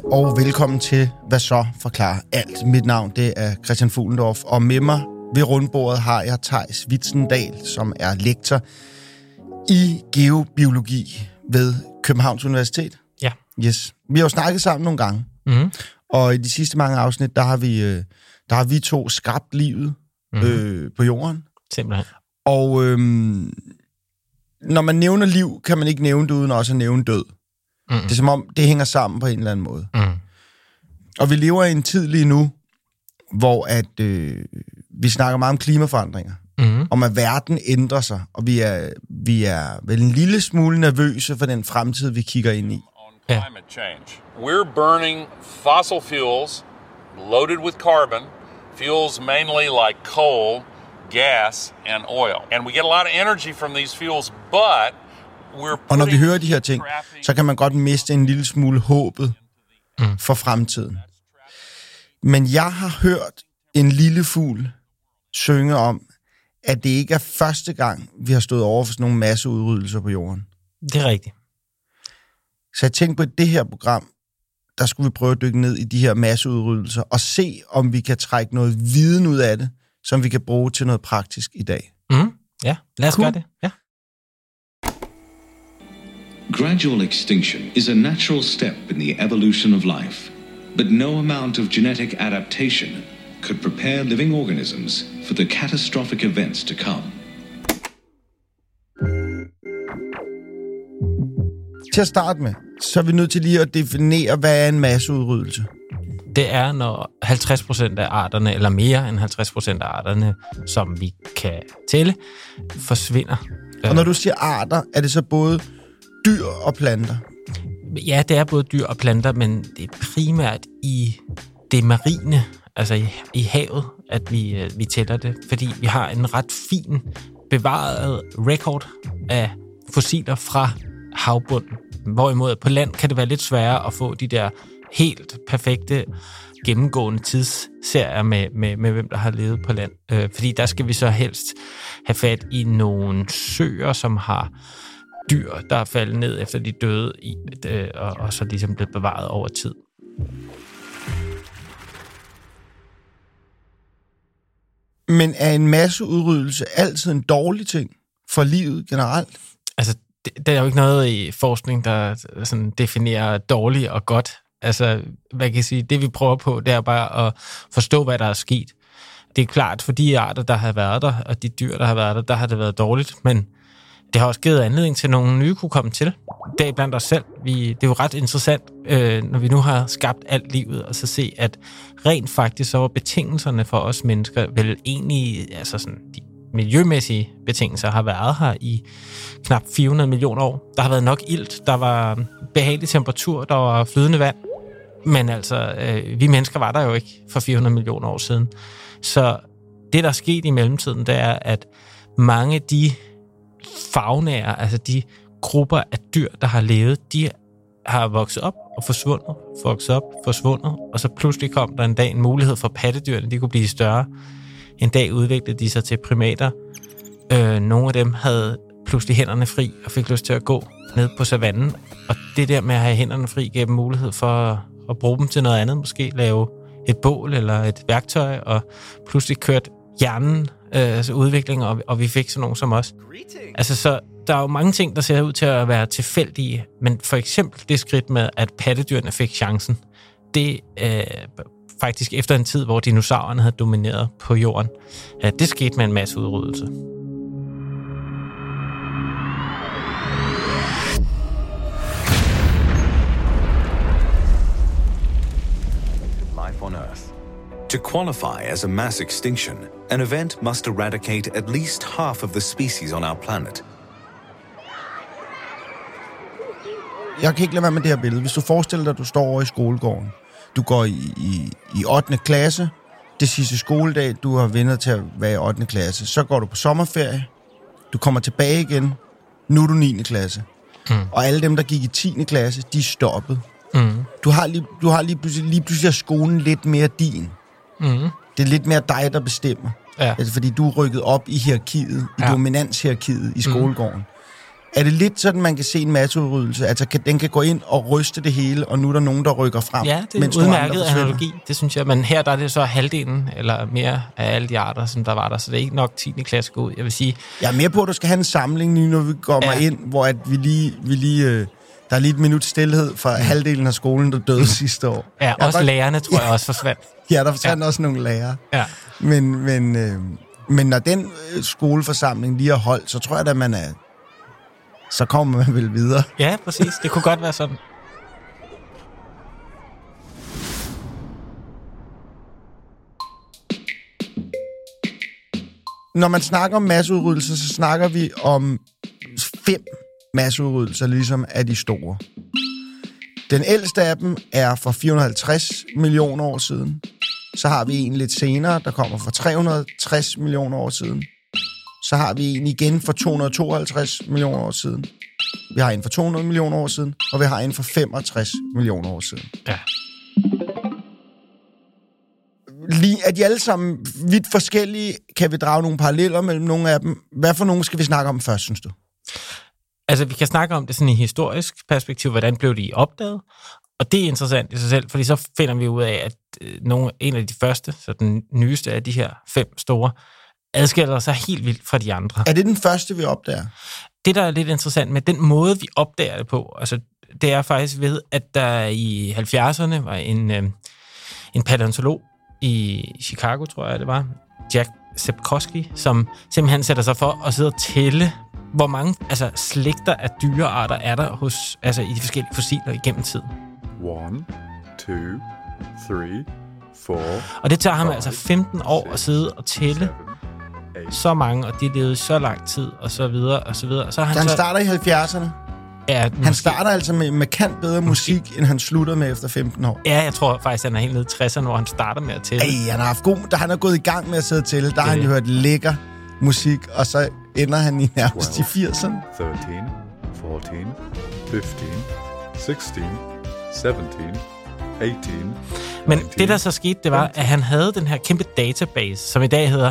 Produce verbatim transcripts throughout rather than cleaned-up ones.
og velkommen til Hvad så forklarer alt. Mit navn, det er Christian Fuglendorf, og med mig ved rundbordet har jeg Theis Witzendal, som er lektor i geobiologi ved Københavns Universitet. Ja. Yes. Vi har jo snakket sammen nogle gange, mm-hmm. og i de sidste mange afsnit, der har vi, der har vi to skabt livet mm-hmm. øh, på jorden. Simpelthen. Og øhm, når man nævner liv, kan man ikke nævne det uden også at nævne død. Mm. Det er som om, det hænger sammen på en eller anden måde. Mm. Og vi lever i en tid lige nu, hvor at, øh, vi snakker meget om klimaforandringer. Mm. Om at verden ændrer sig, og vi er, vi er vel en lille smule nervøse for den fremtid, vi kigger ind i. Ja. We're burning fossil fuels loaded with carbon, fuels mainly like coal, gas and oil. And we get a lot of energy from these fuels, but og når vi hører de her ting, så kan man godt miste en lille smule håbet mm. for fremtiden. Men jeg har hørt en lille fugl synge om, at det ikke er første gang, vi har stået over for sådan nogle masseudryddelser på jorden. Det er rigtigt. Så jeg tænkte på, at det her program, der skulle vi prøve at dykke ned i de her masseudryddelser og se, om vi kan trække noget viden ud af det, som vi kan bruge til noget praktisk i dag. Mm. Ja, lad os cool. gøre det. Ja. Gradual extinction is a natural step in the evolution of life, but no amount of genetic adaptation could prepare living organisms for the catastrophic events to come. Til at starte med, så er vi nødt til lige at definere, hvad er en masseudryddelse? Det er, når halvtreds procent af arterne, eller mere end halvtreds procent af arterne, som vi kan tælle, forsvinder. Og når du siger arter, er det så både dyr og planter? Ja, det er både dyr og planter, men det er primært i det marine, altså i, i havet, at vi, vi tæller det, fordi vi har en ret fin bevaret record af fossiler fra havbunden. Hvorimod på land kan det være lidt sværere at få de der helt perfekte gennemgående tidsserier med, med, med hvem der har levet på land. Øh, fordi der skal vi så helst have fat i nogle søer, som har dyr, der er faldet ned efter de døde, i, øh, og, og så ligesom blevet bevaret over tid. Men er en masseudryddelse altid en dårlig ting for livet generelt? Altså, det, der er jo ikke noget i forskning, der sådan definerer dårligt og godt. Altså, hvad kan jeg sige, det vi prøver på, det er bare at forstå, hvad der er sket. Det er klart, for de arter, der har været der, og de dyr, der har været der, der har det været dårligt, men det har også givet anledning til, at nogle nye kunne komme til. Det er blandt os selv. Vi, det er jo ret interessant, øh, når vi nu har skabt alt livet, og så se, at rent faktisk så var betingelserne for os mennesker vel egentlig, altså sådan, de miljømæssige betingelser har været her i knap fire hundrede millioner år. Der har været nok ilt, der var behagelig temperatur, der var flydende vand, men altså, øh, vi mennesker var der jo ikke for fire hundrede millioner år siden. Så det, der er sket i mellemtiden, det er, at mange af de faunaer, altså de grupper af dyr, der har levet, de har vokset op og forsvundet, vokset op, forsvundet, og så pludselig kom der en dag en mulighed for pattedyrene, de kunne blive større. En dag udviklede de sig til primater. Øh, nogle af dem havde pludselig hænderne fri og fik lyst til at gå ned på savannen, og det der med at have hænderne fri gav dem mulighed for at bruge dem til noget andet, måske lave et bål eller et værktøj, og pludselig kørte hjernen øh, altså udvikling, og, og vi fik sådan nogen som os. Altså, så der er jo mange ting, der ser ud til at være tilfældige, men for eksempel det skridt med, at pattedyrene fik chancen, det øh, faktisk efter en tid, hvor dinosaurerne havde domineret på jorden, øh, det skete med en masse udryddelse. Life on Earth. To qualify as a mass extinction, an event must eradicate at least half of the species on our planet. Jeg kan ikke lade være med det her billede. Hvis du forestiller dig, at du står over i skolegården, du går i, i, i ottende klasse, det sidste skoledag, du har ventet til at være i ottende klasse, så går du på sommerferie, du kommer tilbage igen, nu er du niende klasse. Mm. Og alle dem, der gik i tiende klasse, de er stoppet. Mm. Du har, lige, du har lige pludselig, lige pludselig skolen lidt mere din. Mm. Det er lidt mere dig, der bestemmer. Ja. Altså, fordi du er rykket op i hierarkiet, i ja. dominanshierarkiet i skolegården. Mm. Er det lidt sådan, man kan se en masseudryddelse? Altså, kan, den kan gå ind og ryste det hele, og nu er der nogen, der rykker frem? Ja, det er en udmærket analogi, det synes jeg. Men her der er det så halvdelen, eller mere af alle de arter, som der var der. Så det er ikke nok tiende klasse gå ud. Jeg vil sige... Jeg er mere på, at du skal have en samling nu, når vi kommer ja. ind, hvor at vi lige... Vi lige øh, der er lige et minut stillhed fra mm. halvdelen af skolen, der døde mm. sidste år. Ja, jeg også godt... lærerne, tror jeg, også forsvandt. Ja, der forsvandt ja. også nogle lærere. Ja. Men, men, øh, men når den øh, skoleforsamling lige har holdt, så tror jeg, at man er... Så kommer man vel videre. Ja, præcis. Det kunne godt være sådan. Når man snakker om masseudryddelser, så snakker vi om fem masseudryddelser, ligesom af de store. Den ældste af dem er for fire hundrede og halvtreds millioner år siden. Så har vi en lidt senere, der kommer for tre hundrede og tres millioner år siden. Så har vi en igen for to hundrede og tooghalvtreds millioner år siden. Vi har en for to hundrede millioner år siden, og vi har en for femogtres millioner år siden. Ja. Lige, er de alle sammen vidt forskellige? Kan vi drage nogle paralleller mellem nogle af dem? Hvad for nogle skal vi snakke om først, synes du? Altså, vi kan snakke om det sådan i historisk perspektiv. Hvordan blev de opdaget? Og det er interessant i sig selv, fordi så finder vi ud af, at nogle, en af de første, så den nyeste af de her fem store, adskiller sig helt vildt fra de andre. Er det den første, vi opdager? Det, der er lidt interessant med den måde, vi opdager det på, altså, det er faktisk ved, at der i halvfjerdserne var en, øh, en paleontolog i Chicago, tror jeg det var, Jack Sepkoski, som simpelthen sætter sig for at sidde og tælle, hvor mange altså, slægter af dyrearter er der hos, altså, i de forskellige fossiler igennem tiden. One, two, three, four, og det tager ham altså femten år at sidde og tælle så mange, og de levede så lang tid, og så videre, og så videre. Så han, så han så, starter i halvfjerdserne? Ja, han måske, starter altså med markant bedre musik, måske, end han slutter med efter femten år? Ja, jeg tror faktisk, han er helt nede i tresserne, hvor han starter med at tælle. Ej, han har haft god... Da han er gået i gang med at sidde og tælle, der har han jo hørt lækker musik, og så ender han i nærmest twelve, i firserne. thirteen, fourteen, fifteen, sixteen, seventeen, eighteen, Men nineteen, det, der så skete, det var, at han havde den her kæmpe database, som i dag hedder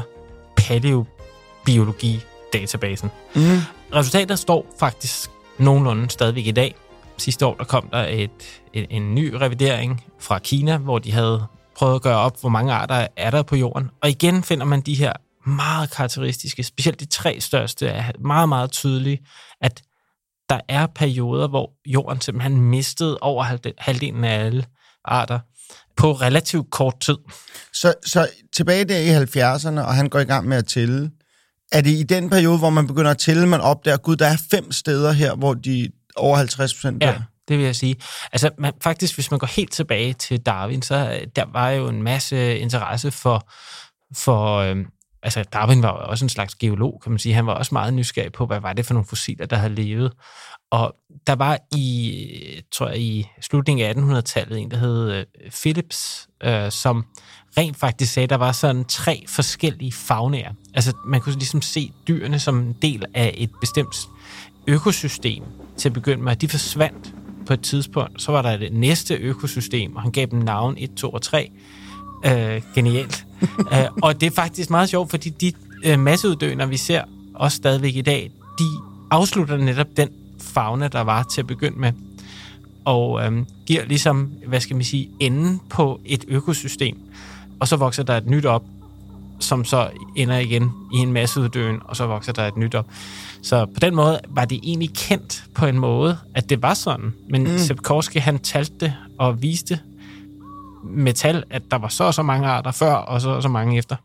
Paleobiologi-databasen. Mm. Resultatet står faktisk nogenlunde stadigvæk i dag. Sidste år, der kom der et, et, en ny revidering fra Kina, hvor de havde prøvet at gøre op, hvor mange arter er der på jorden. Og igen finder man de her meget karakteristiske, specielt de tre største, er meget, meget tydelige, at der er perioder, hvor jorden simpelthen mistede over halvdelen af alle arter på relativt kort tid. Så, så tilbage der i halvfjerdserne, og han går i gang med at tælle. Er det i den periode, hvor man begynder at tælle, man opdager, gud, der er fem steder her, hvor de over halvtreds procent der? Ja, det vil jeg sige. Altså man, faktisk, hvis man går helt tilbage til Darwin, så der var jo en masse interesse for... for øhm, altså Darwin var jo også en slags geolog, kan man sige. Han var også meget nysgerrig på, hvad var det for nogle fossiler, der havde levet. Og der var i, tror jeg, i slutningen af attenhundredetallet en, der hed Phillips, øh, som rent faktisk sagde, at der var sådan tre forskellige faunaer. Altså man kunne ligesom se dyrene som en del af et bestemt økosystem til at begynde med. De forsvandt på et tidspunkt. Så var der det næste økosystem, og han gav dem navn et, to og tre. Øh, genialt. øh, og det er faktisk meget sjovt, fordi de øh, masseuddøender, vi ser også stadigvæk i dag, de afslutter netop den fauna, der var til at begynde med, og øhm, giver ligesom, hvad skal man sige, enden på et økosystem, og så vokser der et nyt op, som så ender igen i en masseuddøen, og så vokser der et nyt op. Så på den måde var det egentlig kendt på en måde, at det var sådan, men mm. Sepkoski, han talte det og viste med tal, at der var så og så mange arter før, og så og så mange efter.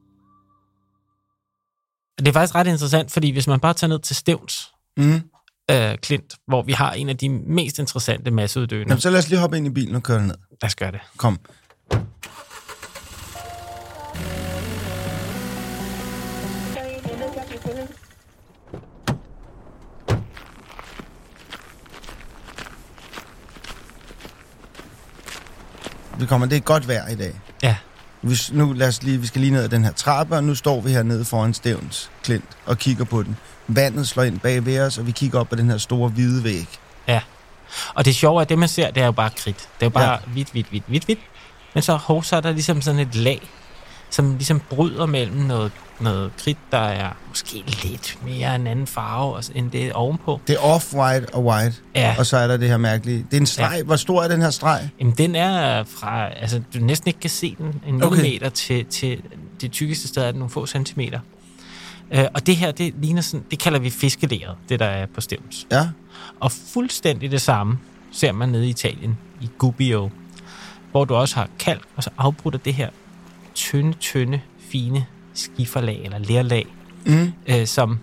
Det er faktisk ret interessant, fordi hvis man bare tager ned til Stevns, mm. øh, Klint, hvor vi har en af de mest interessante masseuddøende. Jamen, så lad os lige hoppe ind i bilen og køre ned. Lad os gøre det. Kom. Vi kommer, det er godt vejr i dag. Ja. Hvis, nu lad os lige, vi skal lige ned ad den her trappe, og nu står vi hernede foran Stevns Klint og kigger på den. Vandet slår ind bag ved os, og vi kigger op på den her store hvide væg. Ja. Og det sjove er, at det man ser, det er jo bare kridt. Det er jo bare ja. hvidt, hvidt, hvidt, hvidt, hvidt. Men så hov, så er der ligesom sådan et lag som ligesom bryder mellem noget, noget kridt, der er måske lidt mere en anden farve end det ovenpå. Det er off-white og white, ja. Og så er der det her mærkelige. Det er en streg. Ja. Hvor stor er den her streg? Jamen, den er fra, altså du næsten ikke kan se den, en okay. millimeter til, til det tykkeste sted er det nogle få centimeter. Uh, og det her, det ligner sådan, det kalder vi fiskelæret, det der er på Stevns. Ja. Og fuldstændig det samme ser man nede i Italien, i Gubbio, hvor du også har kalk, og så afbrudt af det her tynde, tynde, fine skiferlag, eller lerlag, mm. øh, som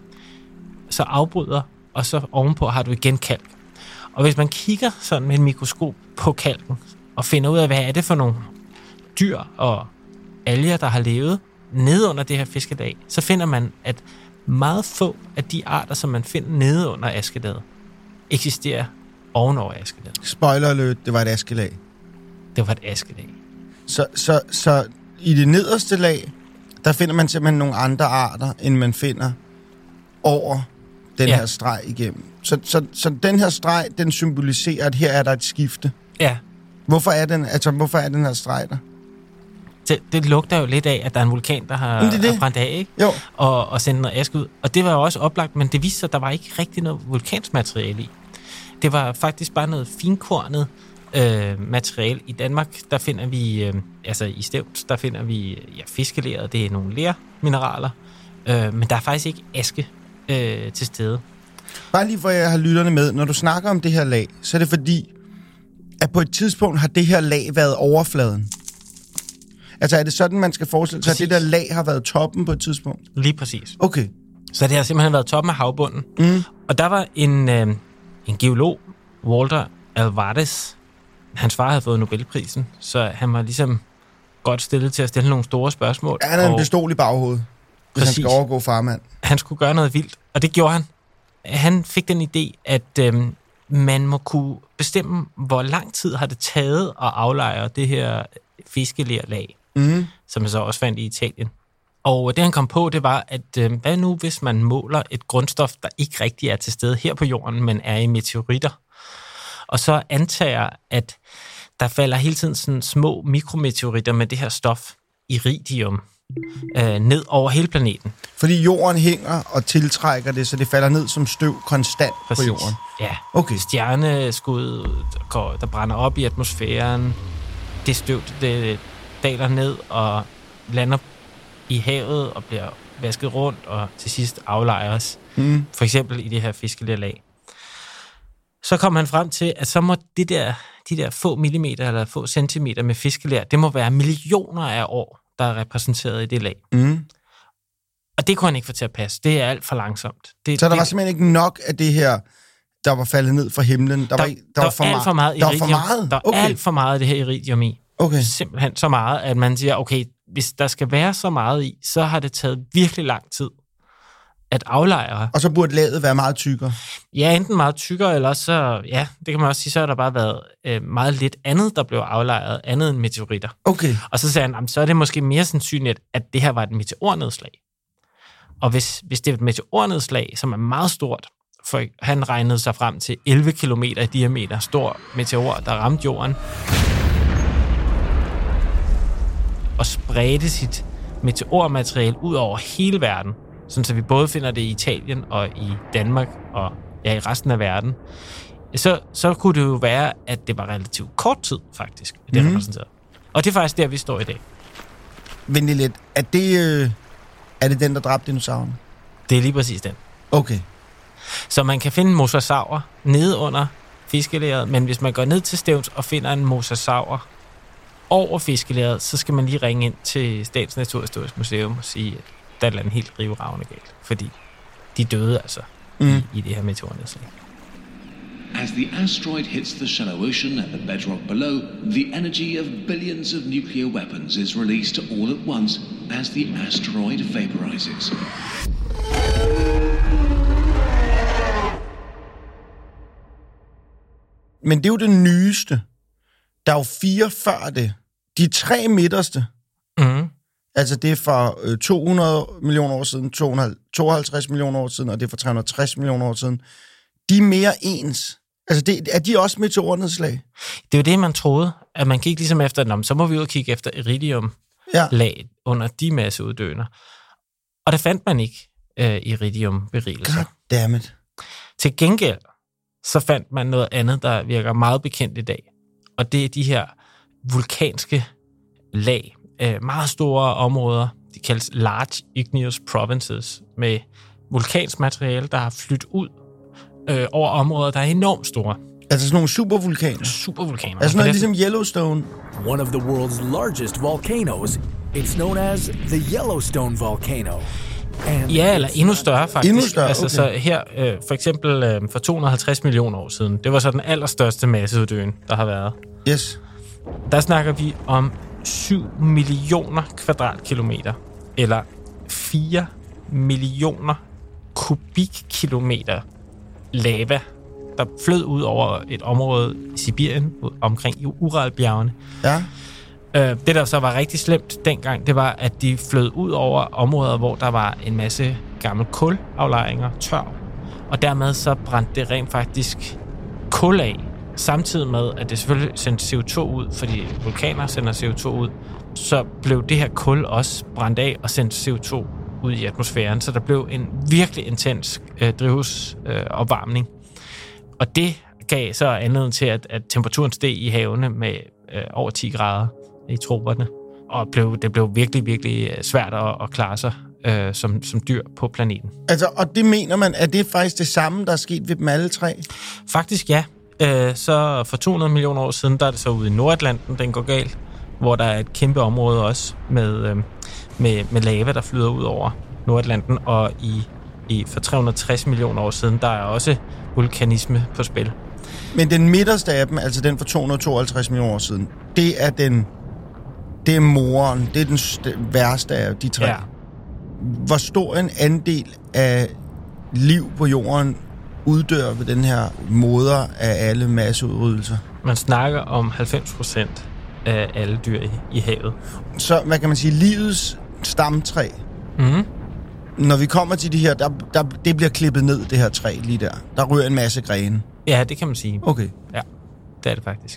så afbryder, og så ovenpå har du igen kalk. Og hvis man kigger sådan med en mikroskop på kalken, og finder ud af, hvad er det for nogle dyr og alger, der har levet nede under det her fiskelag, så finder man, at meget få af de arter, som man finder nede under askelaget, eksisterer ovenover askelaget. Spoiler alert, det var et askelag. Det var et askelag. Så, så, så i det nederste lag, der finder man simpelthen nogle andre arter, end man finder over den ja. her streg igennem. Så, så, så den her streg, den symboliserer, at her er der et skifte. Ja. Hvorfor er den, altså, hvorfor er den her streg der? Det, det lugter jo lidt af, at der er en vulkan, der har, det det. har brændt af, ikke? Jo. Og, og sendt noget aske ud. Og det var jo også oplagt, men det viste sig, at der var ikke rigtig noget vulkansmateriale i. Det var faktisk bare noget finkornet øh, materiale. I Danmark, der finder vi, øh, altså i Stevns, der finder vi ja, fiskelæret. Det er nogle lermineraler, øh, men der er faktisk ikke aske øh, til stede. Bare lige for at jeg har lytterne med. Når du snakker om det her lag, så er det fordi, at på et tidspunkt har det her lag været overfladen. Altså er det sådan, man skal forestille sig, at det der lag har været toppen på et tidspunkt? Lige præcis. Okay. Så det har simpelthen været toppen af havbunden. Mm. Og der var en, øh, en geolog, Walter Alvarez. Hans far havde fået Nobelprisen, så han var ligesom godt stillet til at stille nogle store spørgsmål. Han havde en pistol i baghovedet, hvis præcis. Han skal overgå farmand. Han skulle gøre noget vildt, og det gjorde han. Han fik den idé, at øh, man må kunne bestemme, hvor lang tid har det taget at aflejre det her fiskelerlag, mm. som jeg så også fandt i Italien. Og det han kom på, det var, at øh, hvad nu, hvis man måler et grundstof, der ikke rigtig er til stede her på jorden, men er i meteoritter, og så antager, at der falder hele tiden sådan små mikrometeoritter med det her stof, iridium, øh, ned over hele planeten. Fordi jorden hænger og tiltrækker det, så det falder ned som støv konstant præcis. På jorden? Ja. Okay. Stjerneskud, der, der brænder op i atmosfæren, det støv, det daler ned og lander i havet og bliver vasket rundt og til sidst aflejres. Mm. For eksempel i det her fiskelerlag. Så kom han frem til, at så må det der, de der få millimeter eller få centimeter med fiskeler, det må være millioner af år, der er repræsenteret i det lag. Mm. Og det kunne han ikke få til at passe. Det er alt for langsomt. Det, så der det, var simpelthen ikke nok af det her, der var faldet ned fra himlen? Der, der, var, der, der var for, alt ma- for meget der iridium. var for meget? Der er okay. alt for meget af det her iridium i. Okay. Simpelthen så meget, at man siger, okay, hvis der skal være så meget i, så har det taget virkelig lang tid at aflejre. Og så burde laget være meget tykkere? Ja, enten meget tykkere, eller så, ja, det kan man også sige, så har der bare været øh, meget lidt andet, der blev aflejret, andet end meteoritter. Okay. Og så sagde han, så er det måske mere sandsynligt, at det her var et meteornedslag. Og hvis, hvis det er et meteornedslag, som er meget stort, for han regnede sig frem til elleve kilometer i diameter, stor meteor, der ramte jorden, og spredte sit meteormateriale ud over hele verden, sådan så vi både finder det i Italien og i Danmark og ja, i resten af verden, så, så kunne det jo være, at det var relativt kort tid, faktisk, det mm. repræsenteret. Og det er faktisk der, vi står i dag. Vent lige lidt. Er det, øh, er det den, der dræbte dinosaurerne? Det er lige præcis den. Okay. Så man kan finde mosasaurer nede under fiskelæret, men hvis man går ned til Stevns og finder en mosasaur over fiskelæret, så skal man lige ringe ind til Statens Naturhistorisk Museum og sige, at der er et eller andet helt rivravne galt, fordi de døde altså mm. i, i det her meteornedslag. As the asteroid hits the shallow ocean and the bedrock below, the energy of billions of nuclear weapons is released all at once as the asteroid vaporizes. Men det er jo det nyeste. Der er jo fire før det. De tre midterste. Mm. Altså det er fra øh, to hundrede millioner år siden, to hundrede og tooghalvtreds millioner år siden, og det er fra tre hundrede og tres millioner år siden. De er mere ens. Altså, det, er de også meteornedslag? Det er jo det, man troede, at man gik ligesom efter, så må vi ud og kigge efter iridium. ja. lag under de masseuddøner. Og der fandt man ikke øh, iridiumberigelser. Goddammit. Til gengæld, så fandt man noget andet, der virker meget bekendt i dag. Og det er de her vulkanske lag. Øh, meget store områder, de kaldes Large Igneous Provinces, med vulkansk materiale, der har flyttet ud øh, over områder, der er enormt store. Altså sådan nogle supervulkaner? Supervulkaner. Altså noget ligesom Yellowstone? One of the world's largest volcanoes. It's known as the Yellowstone volcano. And ja, eller endnu større faktisk. Endnu større, okay. Altså så her, øh, for eksempel øh, for to hundrede og halvtreds millioner år siden, det var så den allerstørste masseuddøen, der har været. Yes. Der snakker vi om syv millioner kvadratkilometer, eller fire millioner kubikkilometer lava, der flød ud over et område i Sibirien, omkring i Uralbjergene. Ja. Øh, det, der så var rigtig slemt dengang, det var, at de flød ud over områder, hvor der var en masse gamle kulaflejringer, tør. Og dermed så brændte det rent faktisk kul af, samtidig med, at det selvfølgelig sendte C O to ud, fordi vulkaner sender C O to ud, så blev det her kul også brændt af og sendte C O to ud i atmosfæren. Så der blev en virkelig intens øh, drivhusopvarmning. Øh, og det gav så anledning til, at, at temperaturen steg i havene med øh, over ti grader i troperne. Og blev, det blev virkelig, virkelig svært at, at klare sig øh, som, som dyr på planeten. Altså, og det mener man, at det er faktisk det samme, der er sket ved dem alle tre? Faktisk ja. Øh, så for to hundrede millioner år siden, der er det så ude i Nordatlanten, den går galt, hvor der er et kæmpe område også med, øh, med, med lava, der flyder ud over Nordatlanten, og i, i for tre hundrede og tres millioner år siden, der er også vulkanisme på spil. Men den midterste af dem, altså den for to hundrede og tooghalvtreds millioner år siden, det er den, det er moren, det er den st- værste af de tre. Ja. Hvor stor en andel af liv på jorden uddør ved den her moder af alle masseudryddelser? Man snakker om halvfems procent af alle dyr i, i havet. Så, hvad kan man sige, livets stamtræ. Mm-hmm. Når vi kommer til de her, der, der, det bliver klippet ned, det her træ lige der. Der ryger en masse grene. Ja, det kan man sige. Okay. Ja, det er det faktisk.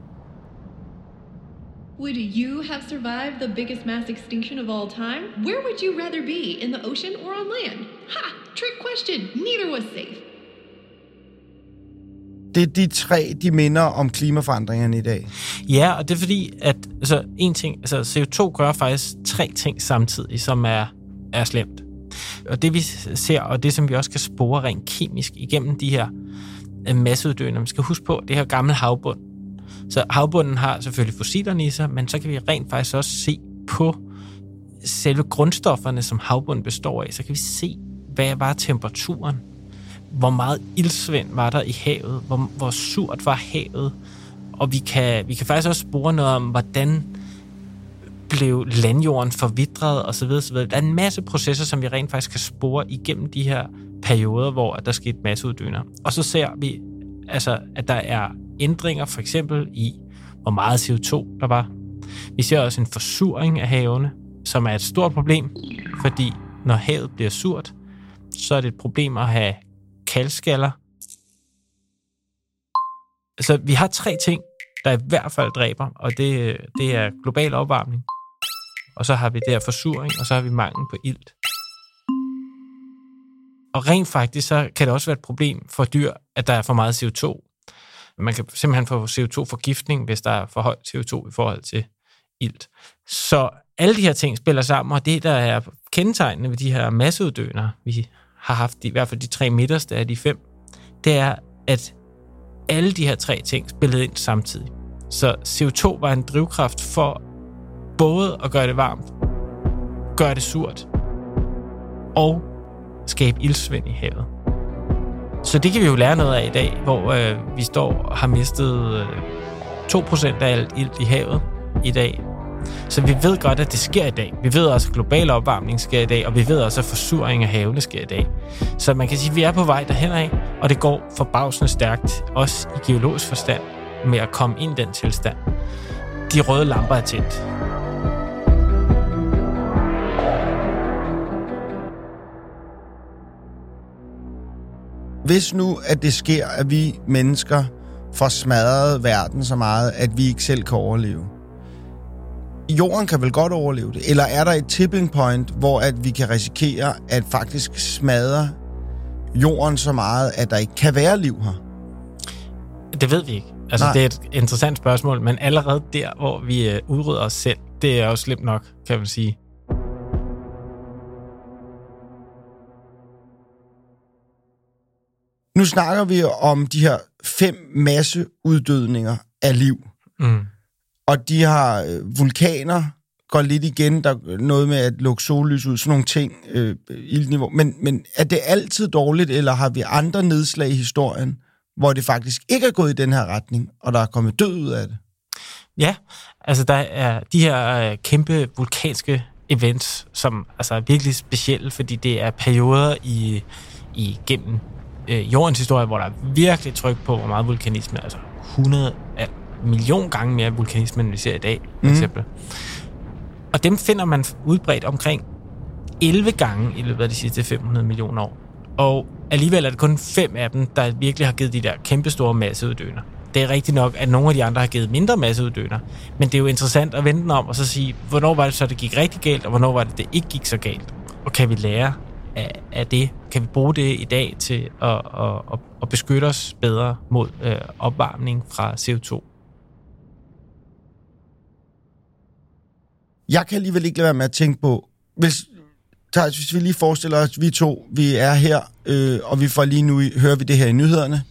Would you have survived the biggest mass extinction of all time? Where would you rather be, in the ocean or on land? Ha! Trick question. Neither was safe. Det er de tre, de minder om klimaforandringerne i dag. Ja, og det er fordi, at altså, en ting, altså C O to gør faktisk tre ting samtidig, som er, er slemt. Og det vi ser, og det som vi også kan spore rent kemisk igennem de her masseuddøende, man skal huske på, det her gamle havbund. Så havbunden har selvfølgelig fossilerne i sig, men så kan vi rent faktisk også se på selve grundstofferne, som havbunden består af. Så kan vi se, hvad var temperaturen, hvor meget iltsvind var der i havet, hvor, hvor surt var havet, og vi kan, vi kan faktisk også spore noget om, hvordan blev landjorden forvitret og så videre, så videre. Der er en masse processer, som vi rent faktisk kan spore igennem de her perioder, hvor der skete masseuddøner. Og så ser vi, altså, at der er ændringer, for eksempel i, hvor meget C O to der var. Vi ser også en forsuring af havene, som er et stort problem, fordi når havet bliver surt, så er det et problem at have kalkskaller. Så vi har tre ting, der i hvert fald dræber, og det, det er global opvarmning, og så har vi der forsuring, og så har vi mangel på ilt. Og rent faktisk, så kan det også være et problem for dyr, at der er for meget C O to. Man kan simpelthen få C O to-forgiftning, hvis der er for højt C O to i forhold til ilt. Så alle de her ting spiller sammen, og det, der er kendetegnende ved de her masseuddøner, vi har haft, i hvert fald de tre midterste af de fem, det er, at alle de her tre ting spillede ind samtidig. Så C O to var en drivkraft for både at gøre det varmt, gøre det surt, og skabe iltsvind i havet. Så det kan vi jo lære noget af i dag, hvor øh, vi står og har mistet øh, to procent af alt ilt i havet i dag. Så vi ved godt, at det sker i dag. Vi ved også, at global opvarmning sker i dag, og vi ved også, at forsuring af havene sker i dag. Så man kan sige, at vi er på vej derhen af, og det går forbavsende stærkt, også i geologisk forstand, med at komme ind i den tilstand. De røde lamper er tændt. Hvis nu, at det sker, at vi mennesker får smadret verden så meget, at vi ikke selv kan overleve. Jorden kan vel godt overleve det? Eller er der et tipping point, hvor at vi kan risikere at faktisk smadre jorden så meget, at der ikke kan være liv her? Det ved vi ikke. Altså, Nej. det er et interessant spørgsmål, men allerede der, hvor vi øh, udrydder os selv, det er jo slemt nok, kan man sige. Nu snakker vi om de her fem masseuddødninger af liv. Mm. Og de har øh, vulkaner, går lidt igen, der er noget med at lukke sollys ud, sådan nogle ting, øh, iltniveau. Men, men er det altid dårligt, eller har vi andre nedslag i historien, hvor det faktisk ikke er gået i den her retning, og der er kommet død ud af det? Ja, altså der er de her øh, kæmpe vulkanske events, som altså er virkelig specielle, fordi det er perioder i, i gennem øh, jordens historie, hvor der er virkelig tryk på, hvor meget vulkanisme, altså hundrede million gange mere vulkanisme, end vi ser i dag, for mm. eksempel. Og dem finder man udbredt omkring elleve gange i løbet af de sidste fem hundrede millioner år. Og alligevel er det kun fem af dem, der virkelig har givet de der kæmpestore masseuddøner. Det er rigtigt nok, at nogle af de andre har givet mindre masseuddøner, men det er jo interessant at vende den om og så sige, hvornår var det så, det gik rigtig galt, og hvornår var det, det ikke gik så galt? Og kan vi lære af, af det? Kan vi bruge det i dag til at, at, at, at beskytte os bedre mod øh, opvarmning fra C O to? Jeg kan alligevel ikke lade være med at tænke på, hvis, Thijs, hvis vi lige forestiller os, vi to, vi er her, øh, og vi får lige nu, hører vi det her i nyhederne.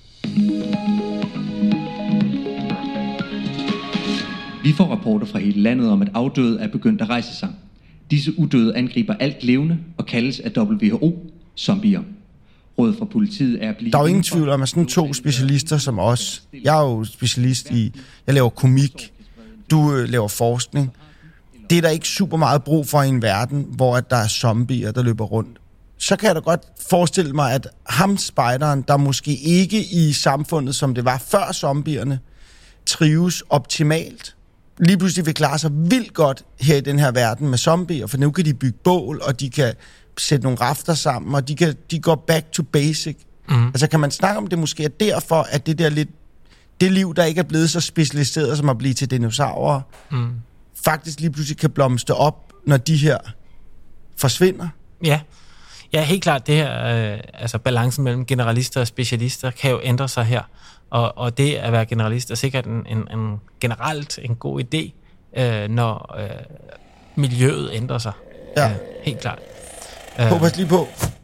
Vi får rapporter fra hele landet om, at afdøde er begyndt at rejse sig. Disse udøde angriber alt levende og kaldes af W H O zombier. Rådet fra politiet er at blive... Der er jo ingen tvivl om, at sådan to specialister som os, jeg er jo specialist i, jeg laver komik, du øh, laver forskning. Det er der ikke super meget brug for i en verden, hvor at der er zombier, der løber rundt. Så kan jeg da godt forestille mig, at ham, spejderen, der måske ikke i samfundet, som det var før zombierne, trives optimalt. Lige pludselig vil klare sig vildt godt her i den her verden med zombier, for nu kan de bygge bål, og de kan sætte nogle rafter sammen, og de, kan, de går back to basic. Mm. Altså kan man snakke om det måske er derfor, at det der lidt, det liv, der ikke er blevet så specialiseret som at blive til dinosaurer, mm. faktisk lige pludselig kan blomstre op, når de her forsvinder? Ja, ja helt klart. Det her, øh, altså balancen mellem generalister og specialister kan jo ændre sig her. Og, og det at være generalist er sikkert en, en, en generelt en god idé, øh, når øh, miljøet ændrer sig. Ja. Øh, helt klart. Prøv pas lige på.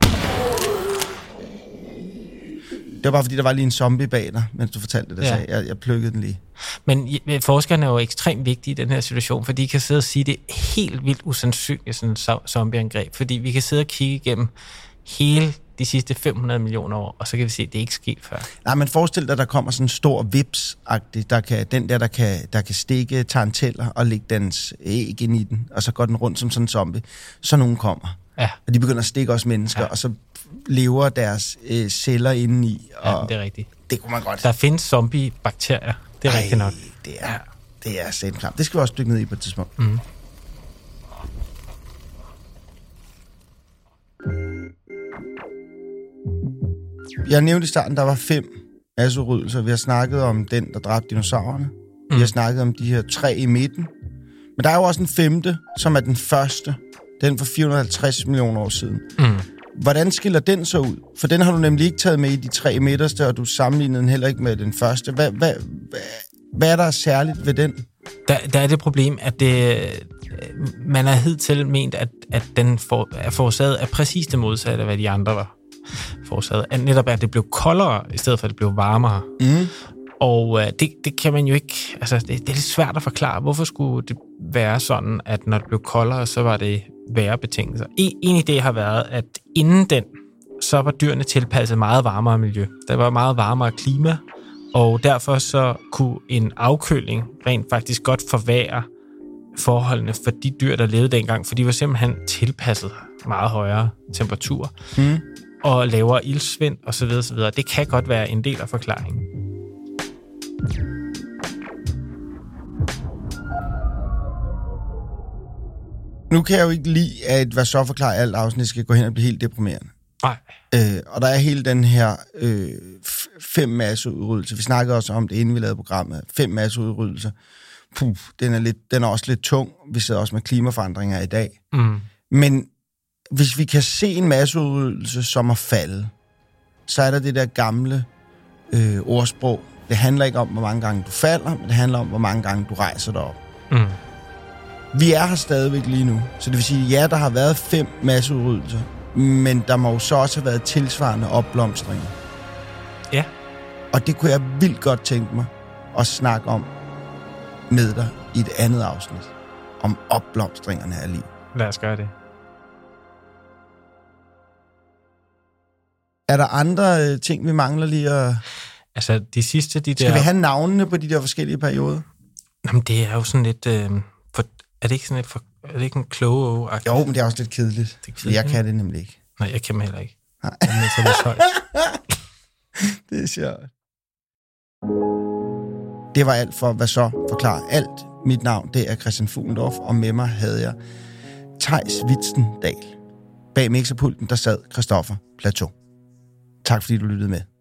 Det var bare fordi, der var lige en zombie bag dig, mens du fortalte det. Ja. Jeg, jeg plukkede den lige. Men forskerne er jo ekstremt vigtige i den her situation, for de kan sidde og sige, det er helt vildt usandsynligt, sådan en zombieangreb. Fordi vi kan sidde og kigge igennem hele de sidste fem hundrede millioner år, og så kan vi se, at det ikke er sket før. Nej, men forestil dig, at der kommer sådan en stor vips-agtig, der kan, den der, der kan, der kan stikke taranteller og lægge dens æg ind i den, og så går den rundt som sådan en zombie. Så nogen kommer. Ja. Og de begynder at stikke os mennesker, ja. Og så lever deres øh, celler indeni. Og ja, det er rigtigt. Det kunne man godt. Der findes zombie-bakterier. Det er Ej, rigtigt nok. Det er, ja. det er sæt klart. Det skal vi også dykke ned i på et tidspunkt. Mm. Jeg nævnte i starten, der var fem masseudryddelser. Vi har snakket om den, der dræbte dinosaurerne. Mm. Vi har snakket om de her tre i midten. Men der er jo også en femte, som er den første. Den for fire hundrede og halvtreds millioner år siden. Mm. Hvordan skiller den så ud? For den har du nemlig ikke taget med i de tre midterste, og du sammenlignede den heller ikke med den første. Hvad, hvad, hvad, hvad er der særligt ved den? Der, der er det problem, at det, man har hidtil ment, at, at den for, er forårsaget af præcis det modsatte af, hvad de andre var forårsaget. At netop at det blev koldere, i stedet for at det blev varmere. Mm. Og øh, det, det kan man jo ikke... Altså, det, det er lidt svært at forklare. Hvorfor skulle det være sådan, at når det blev koldere, så var det værre betingelser? En, en idé har været, at inden den, så var dyrene tilpasset meget varmere miljø. Der var meget varmere klima, og derfor så kunne en afkøling rent faktisk godt forværre forholdene for de dyr, der levede dengang, for de var simpelthen tilpasset meget højere temperaturer, mm. og lavere ildsvind osv. osv. Det kan godt være en del af forklaringen. Nu kan jeg jo ikke lide, at hvad så forklarer alt afsnit skal gå hen og blive helt deprimerende. Nej. Øh, og der er hele den her øh, fem masseudryddelser. Vi snakkede også om det, inden vi lavede programmet. Fem masseudryddelser puh, den er, lidt, den er også lidt tung. Vi sidder også med klimaforandringer i dag. Mm. Men hvis vi kan se en masseudryddelse som at falde, så er der det der gamle øh, ordsprog. Det handler ikke om, hvor mange gange du falder, men det handler om, hvor mange gange du rejser dig op. Mm. Vi er her stadigvæk lige nu. Så det vil sige, ja, der har været fem masseudryddelser, men der må jo så også have været tilsvarende opblomstringer. Ja. Og det kunne jeg vildt godt tænke mig at snakke om med dig i et andet afsnit. Om opblomstringerne af liv. Lad os gøre det. Er der andre øh, ting, vi mangler lige at... Altså, de sidste, de der... Skal vi have navnene på de der forskellige perioder? Jamen, det er jo sådan lidt... Øh, for, er det ikke sådan lidt... For, er det ikke en kloge... Jo, men det er også lidt kedeligt. Det er kedeligt. Jeg kan det nemlig ikke. Nej, jeg kan mig heller ikke. Nej. Jeg er nødt til at højt. Det er sjovt. Det var alt for, hvad så forklarer alt. Mit navn, det er Christian Fuglendorf, og med mig havde jeg Theis Wittstendal. Bag mixerpulten, der sad Christoffer Plateau. Tak fordi du lyttede med.